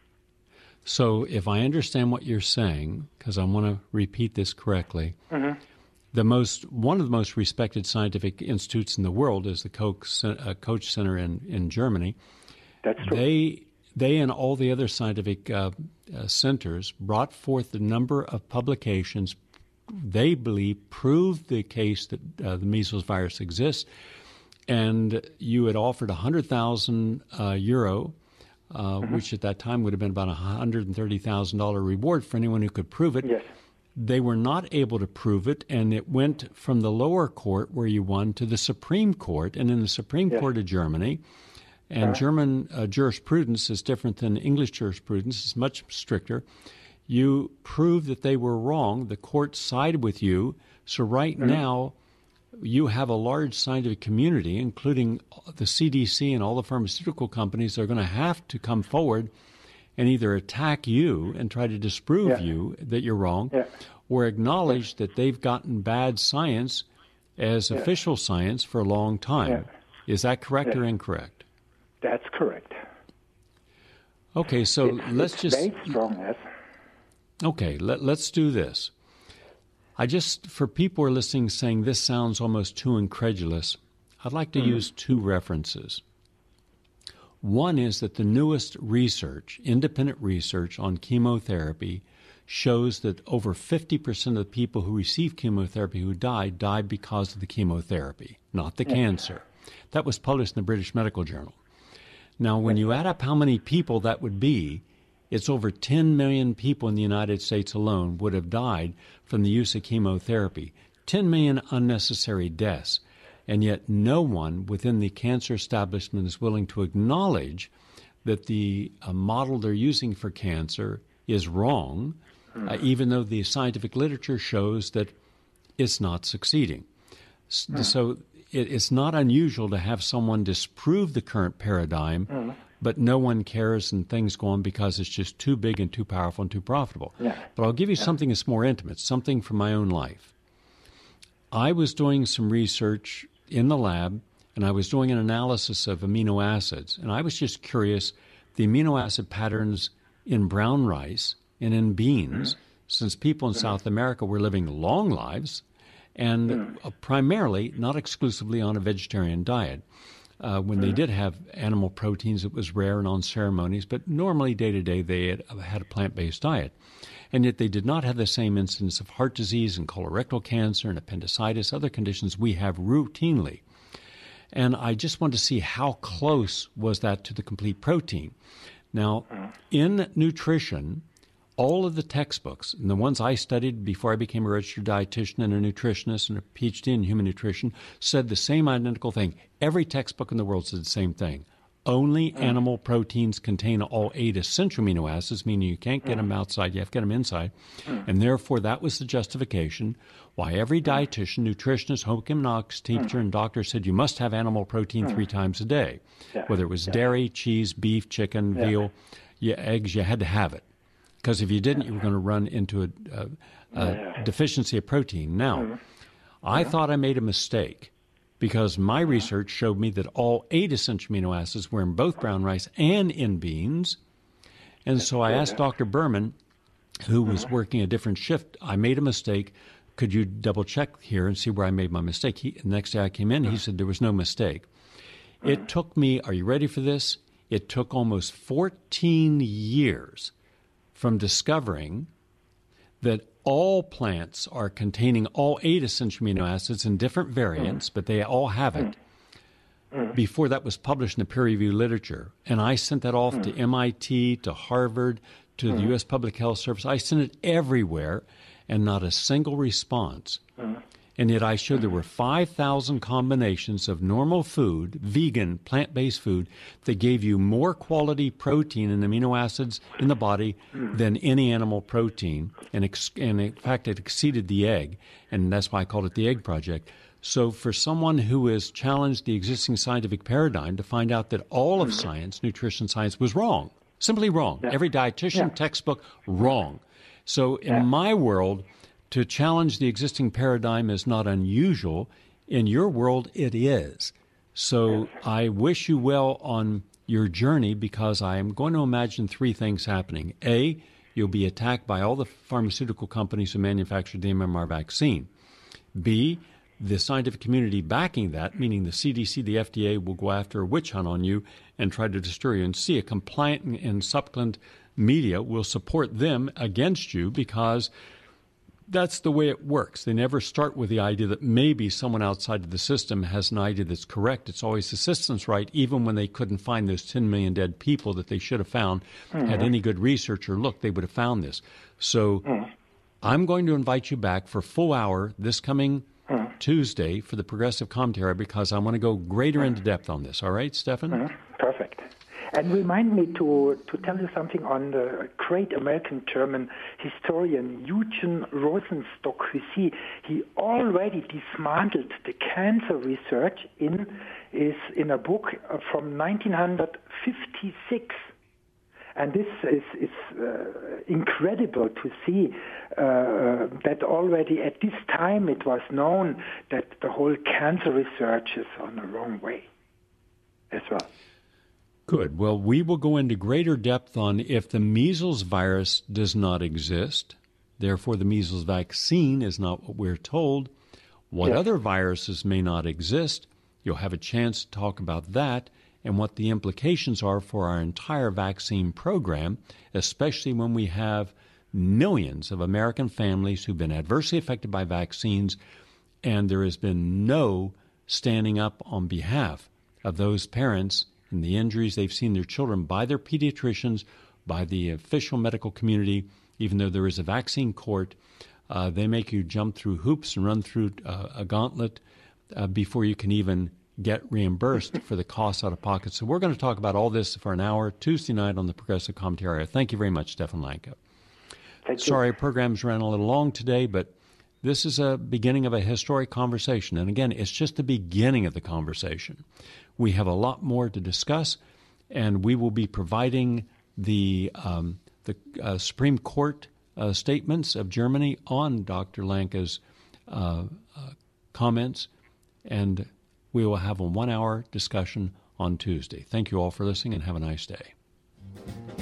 So if I understand what you're saying, because I want to repeat this correctly, one of the most respected scientific institutes in the world is the Koch Center in Germany. That's true. They and all the other scientific centers brought forth a number of publications they believe proved the case that the measles virus exists. And you had offered 100,000 euro, which at that time would have been about $130,000 reward for anyone who could prove it. Yes. They were not able to prove it, and it went from the lower court where you won to the Supreme Court. And in the Supreme Court of Germany, and German jurisprudence is different than English jurisprudence. It's much stricter. You proved that they were wrong. The court sided with you. So right now, you have a large scientific community, including the CDC and all the pharmaceutical companies, that are going to have to come forward and either attack you and try to disprove you that you're wrong, or acknowledge that they've gotten bad science as official science for a long time. Is that correct or incorrect? That's correct. Okay, so let's just... very strong, yes. Okay, let's do this. For people who are listening saying this sounds almost too incredulous, I'd like to use 2 references. One is that the newest research, independent research on chemotherapy, shows that over 50% of the people who receive chemotherapy who died because of the chemotherapy, not the cancer. That was published in the British Medical Journal. Now, when you add up how many people that would be, it's over 10 million people in the United States alone would have died from the use of chemotherapy. 10 million unnecessary deaths. And yet no one within the cancer establishment is willing to acknowledge that the model they're using for cancer is wrong, even though the scientific literature shows that it's not succeeding. So it's not unusual to have someone disprove the current paradigm, but no one cares and things go on because it's just too big and too powerful and too profitable. But I'll give you something that's more intimate, something from my own life. I was doing some research in the lab, and I was doing an analysis of amino acids, and I was just curious, the amino acid patterns in brown rice and in beans, since people in South America were living long lives, and primarily, not exclusively, on a vegetarian diet. When they did have animal proteins, it was rare and on ceremonies, but normally day-to-day they had a plant-based diet. And yet they did not have the same incidence of heart disease and colorectal cancer and appendicitis, other conditions we have routinely. And I just wanted to see how close was that to the complete protein. Now, in nutrition, all of the textbooks, and the ones I studied before I became a registered dietitian and a nutritionist and a PhD in human nutrition, said the same identical thing. Every textbook in the world said the same thing. Only animal proteins contain all 8 essential amino acids, meaning you can't get them outside, you have to get them inside. And therefore, that was the justification why every dietitian, nutritionist, home economics teacher, and doctor said you must have animal protein 3 times a day. Whether it was dairy, cheese, beef, chicken, veal, eggs, you had to have it. Because if you didn't, you were going to run into a deficiency of protein. Now, I thought I made a mistake, because my research showed me that all 8 essential amino acids were in both brown rice and in beans. And so I asked Dr. Berman, who was working a different shift, I made a mistake. Could you double-check here and see where I made my mistake? The next day I came in, he said there was no mistake. It took me, are you ready for this? It took almost 14 years from discovering that all plants are containing all 8 essential amino acids in different variants, but they all have it, before that was published in the peer-reviewed literature. And I sent that off to MIT, to Harvard, to the U.S. Public Health Service. I sent it everywhere, and not a single response. And yet I showed there were 5,000 combinations of normal food, vegan, plant-based food, that gave you more quality protein and amino acids in the body than any animal protein. And in fact, it exceeded the egg. And that's why I called it the Egg Project. So for someone who has challenged the existing scientific paradigm to find out that all of science, nutrition science, was wrong, simply wrong. Every dietitian textbook, wrong. So in my world, to challenge the existing paradigm is not unusual. In your world, it is. So I wish you well on your journey, because I am going to imagine 3 things happening. A, you'll be attacked by all the pharmaceutical companies who manufactured the MMR vaccine. B, the scientific community backing that, meaning the CDC, the FDA, will go after a witch hunt on you and try to destroy you. And C, a compliant and supplement media will support them against you, because that's the way it works. They never start with the idea that maybe someone outside of the system has an idea that's correct. It's always the system's right, even when they couldn't find those 10 million dead people that they should have found. Had any good researcher looked, they would have found this. So I'm going to invite you back for a full hour this coming Tuesday for the progressive commentary, because I want to go greater into depth on this. All right, Stefan? Perfect. And remind me to tell you something on the great American-German historian Eugen Rosenstock. You see, he already dismantled the cancer research in a book from 1956. And this is incredible to see that already at this time it was known that the whole cancer research is on the wrong way as well. Good. Well, we will go into greater depth on if the measles virus does not exist, therefore the measles vaccine is not what we're told, what other viruses may not exist. You'll have a chance to talk about that and what the implications are for our entire vaccine program, especially when we have millions of American families who've been adversely affected by vaccines, and there has been no standing up on behalf of those parents and the injuries they've seen their children by their pediatricians, by the official medical community. Even though there is a vaccine court, they make you jump through hoops and run through a gauntlet before you can even get reimbursed for the costs out of pocket. So we're going to talk about all this for an hour Tuesday night on the Progressive Commentary. Thank you very much, Stefan Lanka. Thank you. Sorry, our program's ran a little long today, but this is a beginning of a historic conversation. And again, it's just the beginning of the conversation. We have a lot more to discuss, and we will be providing the Supreme Court statements of Germany on Dr. Lanka's comments, and we will have a 1-hour discussion on Tuesday. Thank you all for listening, and have a nice day.